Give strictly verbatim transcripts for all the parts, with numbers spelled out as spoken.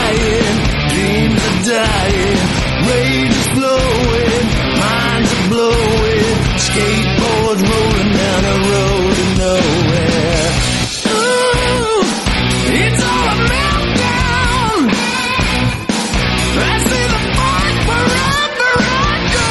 flying, dreams are dying, rage is flowing, minds are blowing, skateboards rolling down a road to nowhere. Ooh, it's all a meltdown. I see the fight wherever I go.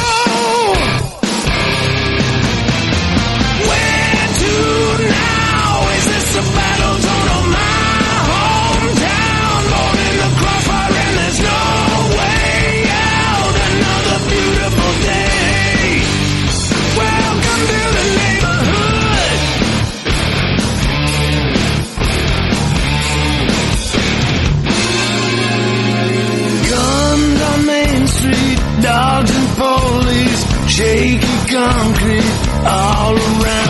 Where to now? Is this a battle zone or my hometown? Born in the crossfire and there's no way out. Another beautiful day. Welcome to the neighborhood. Guns on Main Street, dogs and police, shaky concrete all around.